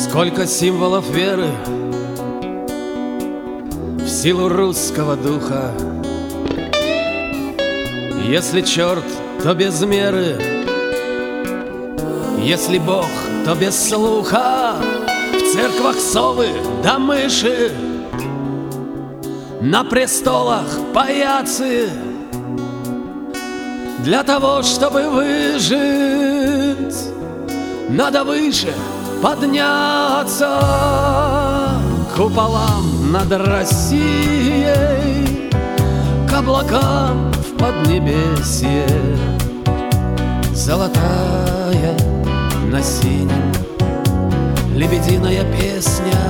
Сколько символов веры в силу русского духа. Если черт, то без меры, если Бог, то без слуха. В церквах совы да мыши, на престолах паяцы. Для того, чтобы выжить, надо выше подняться. Куполам над Россией, к облакам в поднебесье, золотая на синем лебединая песня.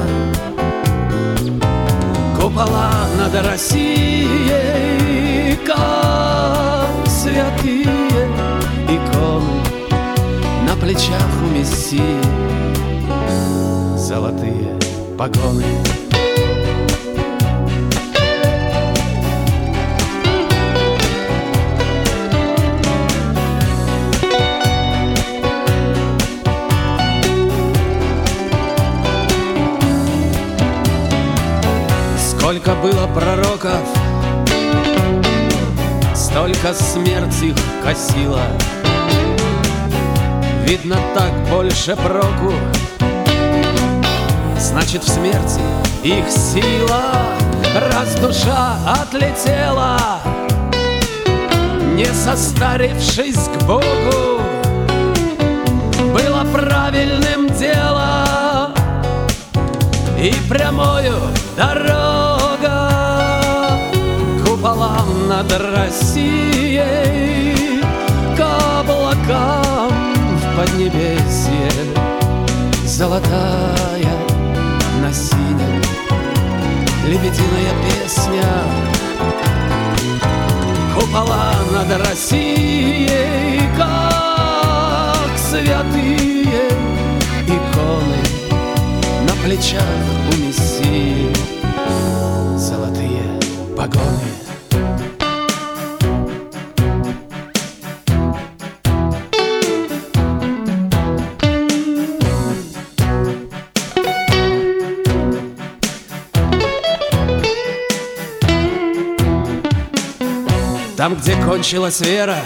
Купола над Россией, как святые иконы на плечах у Мессии, золотые погоны. Сколько было пророков, столько смерть их косила. Видно, так больше проку, значит, в смерти их сила. Раз душа отлетела, не состарившись к Богу, было правильным дело и прямою дорога куполам над Россией, к облакам в поднебесье, золотая на синем лебединая песня. Купола над Россией, как святые иконы на плечах у Мессии, золотые погоны. Там, где кончилась вера,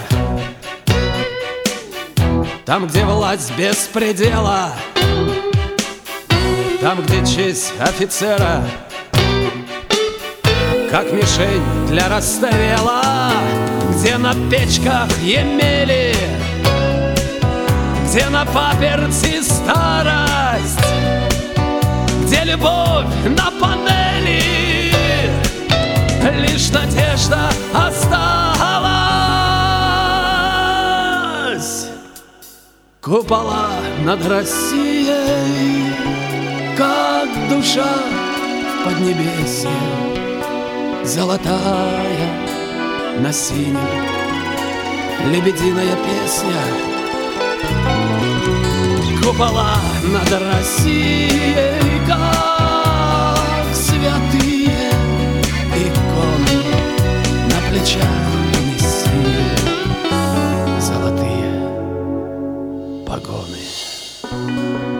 там, где власть без предела, там, где честь офицера как мишень для расстрела, где на печках емели, где на паперти старость, где любовь на панели, лишь надежда осталась. Купола над Россией, как душа в поднебесье, золотая на синем лебединая песня. Купола над Россией, как святые иконы на плечах Мессии, золотые погоны.